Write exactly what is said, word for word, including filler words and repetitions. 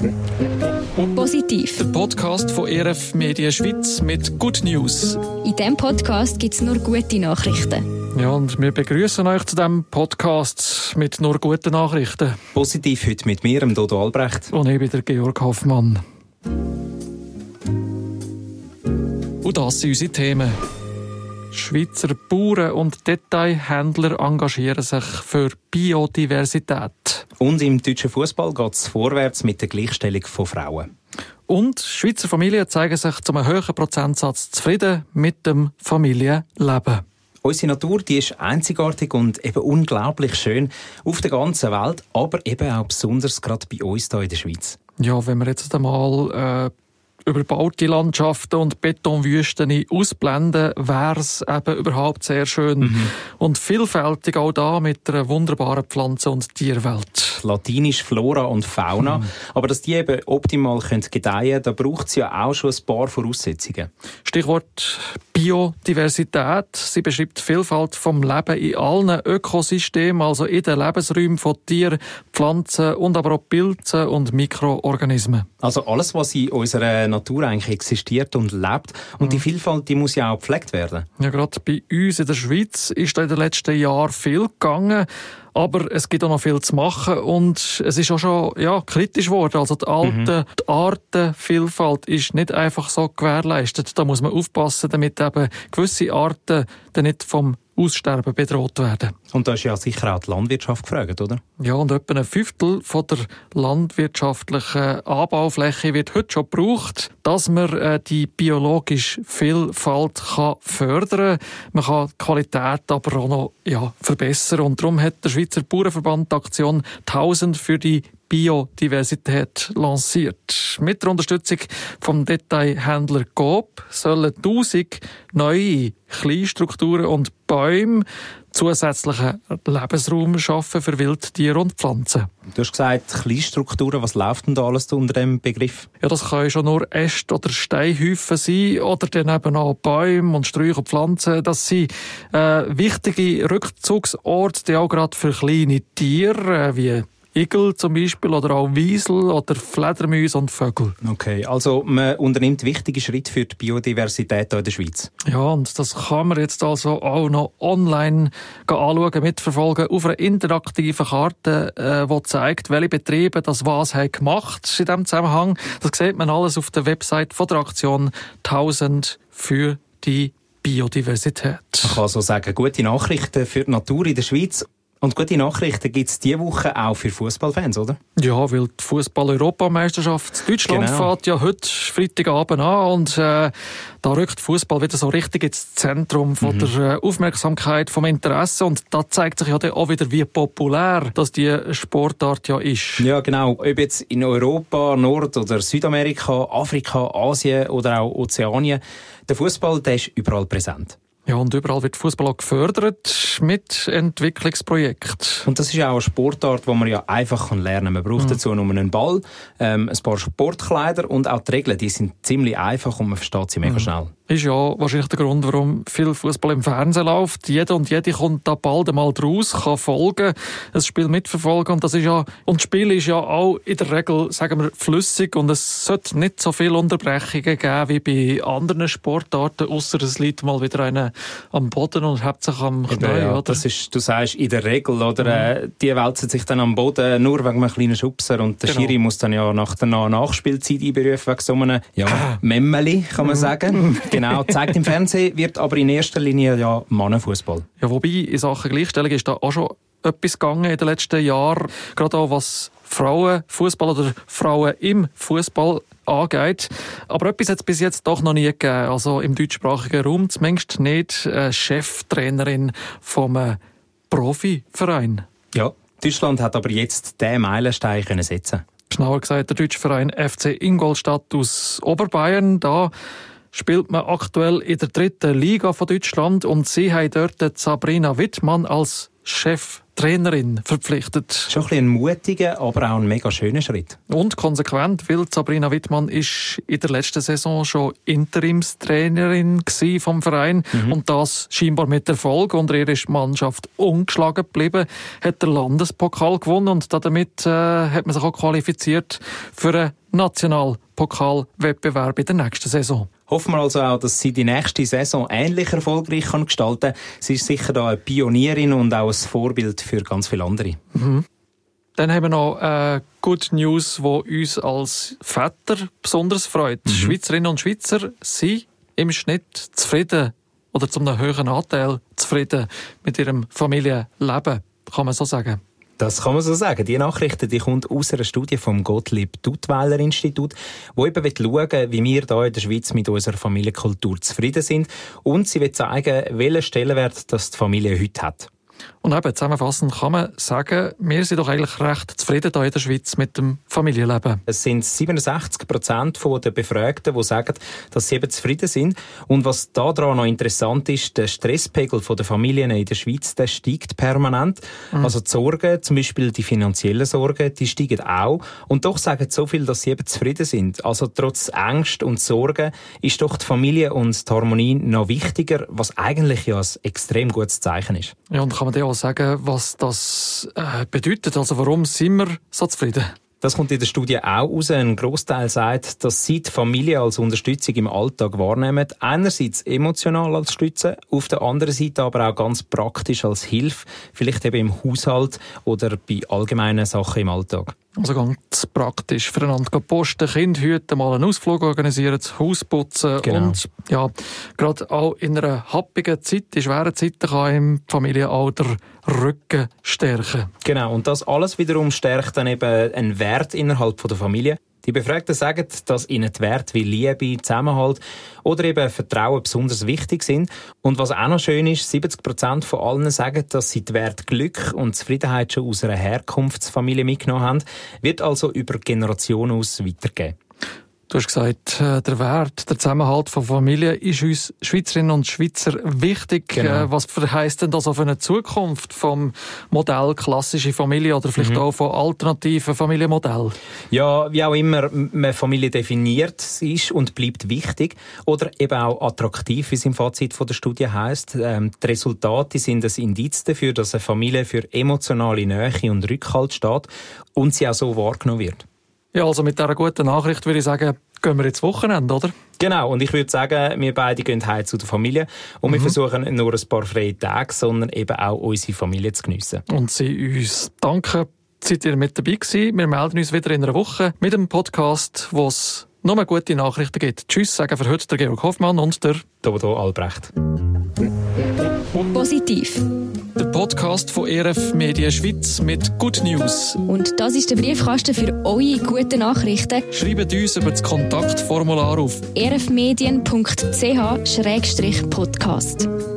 Positiv. Der Podcast von E R F Media Schweiz mit Good News. In diesem Podcast gibt es nur gute Nachrichten. Ja, und wir begrüßen euch zu diesem Podcast mit nur guten Nachrichten. Positiv heute mit mir, dem Dodo Albrecht. Und ich bin der Georg Hoffmann. Und das sind unsere Themen. Schweizer Bauern und Detailhändler engagieren sich für Biodiversität. Und im deutschen Fußball geht es vorwärts mit der Gleichstellung von Frauen. Und Schweizer Familien zeigen sich zu einem hohen Prozentsatz zufrieden mit dem Familienleben. Unsere Natur, die ist einzigartig und eben unglaublich schön auf der ganzen Welt, aber eben auch besonders gerade bei uns hier in der Schweiz. Ja, wenn wir jetzt einmal äh, überbaute Landschaften und Betonwüsten ausblenden, wäre es eben überhaupt sehr schön. Mhm. Und vielfältig auch da mit einer wunderbaren Pflanzen- und Tierwelt. Latinisch Flora und Fauna. Mhm. Aber dass die eben optimal gedeihen können, da braucht es ja auch schon ein paar Voraussetzungen. Stichwort Biodiversität. Sie beschreibt die Vielfalt vom Leben in allen Ökosystemen, also in den Lebensräumen von Tieren, Pflanzen und aber auch Pilzen und Mikroorganismen. Also alles, was in unserer Natur eigentlich existiert und lebt. Und mhm. die Vielfalt, die muss ja auch gepflegt werden. Ja, gerade bei uns in der Schweiz ist da in den letzten Jahren viel gegangen. Aber es gibt auch noch viel zu machen und es ist auch schon ja, kritisch geworden. Also die alte mhm. die Artenvielfalt ist nicht einfach so gewährleistet. Da muss man aufpassen, damit eben gewisse Arten dann nicht vom Aussterben bedroht werden. Und da ist ja sicher auch die Landwirtschaft gefragt, oder? Ja, und etwa ein Fünftel von der landwirtschaftlichen Anbaufläche wird heute schon gebraucht, dass man äh, die biologische Vielfalt kann fördern kann. Man kann die Qualität aber auch noch ja, verbessern. Und darum hat der Schweizer Bauernverband die Aktion tausend für die Biodiversität lanciert. Mit der Unterstützung vom Detailhändler Coop sollen tausend neue Kleinstrukturen und Bäume zusätzlichen Lebensraum schaffen für Wildtiere und Pflanzen. Du hast gesagt, Kleinstrukturen, was läuft denn da alles unter dem Begriff? Ja, das können schon nur Äste oder Steinhäufen sein oder dann eben auch Bäume und Sträucher und Pflanzen. Das sind äh, wichtige Rückzugsorte, die auch gerade für kleine Tiere äh, wie Igel zum Beispiel oder auch Wiesel oder Fledermäuse und Vögel. Okay, also man unternimmt wichtige Schritte für die Biodiversität hier in der Schweiz. Ja, und das kann man jetzt also auch noch online anschauen, mitverfolgen auf einer interaktiven Karte, äh, die zeigt, welche Betriebe das was haben gemacht in diesem Zusammenhang. Das sieht man alles auf der Website von der Aktion tausend für die Biodiversität. Man kann so sagen, gute Nachrichten für die Natur in der Schweiz. Und gute Nachrichten gibt es diese Woche auch für Fußballfans, oder? Ja, weil die Fußball-Europameisterschaft Deutschland genau. fährt ja heute Freitagabend an und äh, da rückt Fußball wieder so richtig ins Zentrum von mhm. der äh, Aufmerksamkeit, vom Interesse und da zeigt sich ja dann auch wieder, wie populär dass die Sportart ja ist. Ja, genau. Ob jetzt in Europa, Nord- oder Südamerika, Afrika, Asien oder auch Ozeanien, der Fußball, der ist überall präsent. Ja, und überall wird Fußball auch gefördert mit Entwicklungsprojekten. Und das ist auch eine Sportart, die man ja einfach lernen kann. Man braucht mhm. dazu nur einen Ball, ähm, ein paar Sportkleider und auch die Regeln, die sind ziemlich einfach und man versteht sie mega mhm. schnell. Ist ja wahrscheinlich der Grund, warum viel Fußball im Fernsehen läuft. Jeder und jede kommt da bald einmal draus, kann folgen, ein Spiel mitverfolgen und das ist ja, und das Spiel ist ja auch in der Regel, sagen wir, flüssig und es sollte nicht so viele Unterbrechungen geben wie bei anderen Sportarten, ausser es liegt mal wieder einer am Boden und hebt sich am Knie, ja, oder? Das ist, du sagst in der Regel, oder? Mhm. Äh, die wälzen sich dann am Boden nur wegen einem kleinen Schubser und der genau. Schiri muss dann ja nach der Nachspielzeit einberufen wegen so einem ja, Memmeli, kann man mhm. sagen. Genau, zeigt im Fernsehen, wird aber in erster Linie ja Mannenfußball. Ja, wobei in Sachen Gleichstellung ist da auch schon etwas gegangen in den letzten Jahren, gerade auch was Frauenfußball oder Frauen im Fußball angeht. Aber etwas hat es bis jetzt doch noch nie gegeben. Also im deutschsprachigen Raum zumindest nicht eine Cheftrainerin vom Profiverein. Ja, Deutschland hat aber jetzt diesen Meilenstein können setzen. Genauer gesagt der deutsche Verein F C Ingolstadt aus Oberbayern. Da spielt man aktuell in der dritten Liga von Deutschland und sie haben dort Sabrina Wittmann als Cheftrainerin. Trainerin verpflichtet. Schon ein bisschen ein mutiger, aber auch ein mega schöner Schritt. Und konsequent, weil Sabrina Wittmann ist in der letzten Saison schon Interimstrainerin vom Verein mhm. und das scheinbar mit Erfolg. Unter ihr ist die Mannschaft ungeschlagen geblieben, hat den Landespokal gewonnen und damit äh, hat man sich auch qualifiziert für einen Nationalpokalwettbewerb in der nächsten Saison. Hoffen wir also auch, dass sie die nächste Saison ähnlich erfolgreich kann gestalten kann. Sie ist sicher da eine Pionierin und auch ein Vorbild für ganz viele andere. Mhm. Dann haben wir noch äh, Good News, die uns als Väter besonders freut. Mhm. Schweizerinnen und Schweizer sind im Schnitt zufrieden oder zu einem höheren Anteil zufrieden mit ihrem Familienleben, kann man so sagen. Das kann man so sagen. Die Nachricht die kommt aus einer Studie vom Gottlieb-Duttweiler-Institut, wo eben schauen will, wie wir hier in der Schweiz mit unserer Familienkultur zufrieden sind. Und sie will zeigen, welchen Stellenwert das die Familie heute hat. Und eben zusammenfassend kann man sagen, wir sind doch eigentlich recht zufrieden hier in der Schweiz mit dem Familienleben. Es sind siebenundsechzig Prozent der Befragten, die sagen, dass sie eben zufrieden sind. Und was daran noch interessant ist, der Stresspegel der Familien in der Schweiz, der steigt permanent. Mhm. Also die Sorgen, zum Beispiel die finanziellen Sorgen, die steigen auch. Und doch sagen so viel, dass sie eben zufrieden sind. Also trotz Angst und Sorgen ist doch die Familie und die Harmonie noch wichtiger, was eigentlich ja ein extrem gutes Zeichen ist. Ja, und kann man dir auch sagen, was das äh, bedeutet? Also warum sind wir so zufrieden? Das kommt in der Studie auch raus. Ein Grossteil sagt, dass sie die Familie als Unterstützung im Alltag wahrnehmen. Einerseits emotional als Stütze, auf der anderen Seite aber auch ganz praktisch als Hilfe, vielleicht eben im Haushalt oder bei allgemeinen Sachen im Alltag. Also ganz praktisch füreinander posten, Kind hüten, mal einen Ausflug organisieren, das Haus putzen genau. Und ja, gerade auch in einer happigen Zeit, in schweren Zeiten kann im Familienalter Rücken stärken. Genau, und das alles wiederum stärkt dann eben einen Wert innerhalb der Familie. Die Befragten sagen, dass ihnen die Werte wie Liebe, Zusammenhalt oder eben Vertrauen besonders wichtig sind. Und was auch noch schön ist, siebzig Prozent von allen sagen, dass sie die Werte Glück und Zufriedenheit schon aus einer Herkunftsfamilie mitgenommen haben, wird also über Generationen aus weitergegeben. Du hast gesagt, der Wert, der Zusammenhalt von Familie ist uns Schweizerinnen und Schweizer wichtig. Genau. Was heisst denn das auf eine Zukunft vom Modell klassische Familie oder vielleicht mhm. auch von alternativen Familienmodellen? Ja, wie auch immer eine Familie definiert ist und bleibt wichtig oder eben auch attraktiv, wie es im Fazit von der Studie heisst. Ähm, die Resultate sind ein Indiz dafür, dass eine Familie für emotionale Nähe und Rückhalt steht und sie auch so wahrgenommen wird. Ja, also mit dieser guten Nachricht würde ich sagen, gehen wir ins Wochenende, oder? Genau, und ich würde sagen, wir beide gehen heim zu der Familie und mhm. wir versuchen nicht nur ein paar freie Tage, sondern eben auch unsere Familie zu geniessen. Und sie uns danken, seid ihr mit dabei gewesen. Wir melden uns wieder in einer Woche mit einem Podcast, wo es nur gute Nachrichten gibt. Tschüss, sagen für heute der Georg Hoffmann und der Dodo Albrecht. Positiv. Der Podcast von E R F Medien Schweiz mit Good News. Und das ist der Briefkasten für eure guten Nachrichten. Schreibt uns über das Kontaktformular auf e r f medien punkt c h schrägstrich podcast.